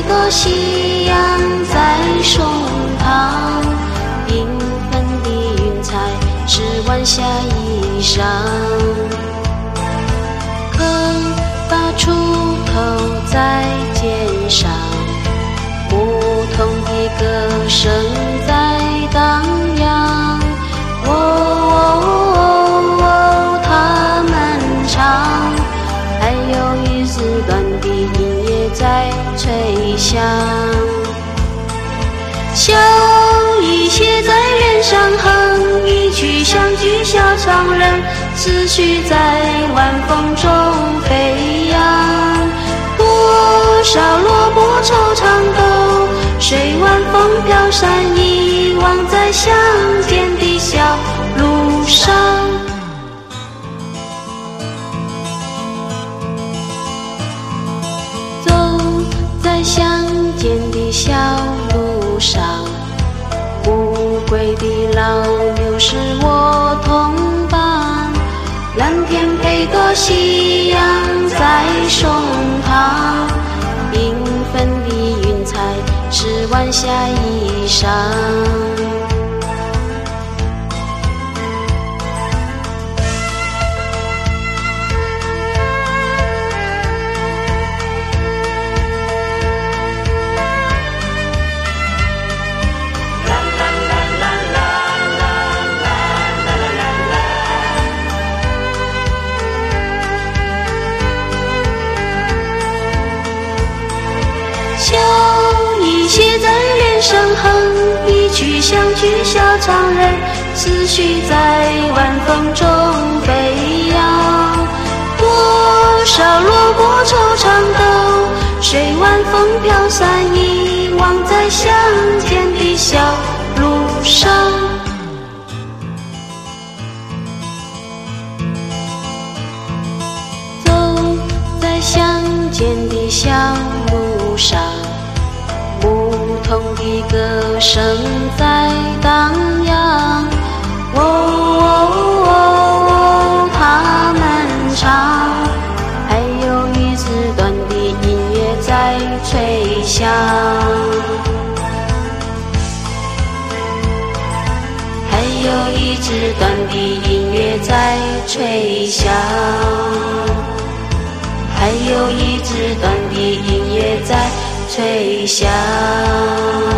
朵夕阳在胸膛，缤纷的云彩是晚霞衣裳。可把锄头在肩上，牧童的歌声在荡漾。他们唱，还有一支短的音乐在吹响。笑意写在脸上，哼一曲相聚小唱人，思绪在晚风中飞扬。多少落寞惆怅都随晚风飘散，遗忘在乡间的小路上。走在乡间的小路上，不归的老牛是我同伴。蓝天配朵夕阳在胸膛，缤纷的云彩是晚霞衣裳。笑意写在脸上，哼一曲相聚小唱人，思绪在晚风中飞扬。多少落寞惆怅都随晚风飘散，遗忘在乡间的小路上。走在乡间的小路上，牧童的歌声在荡漾。他们唱，还有一支短的音乐在吹响。还有一支短的音乐在吹响。还有一支短的音乐在吹响。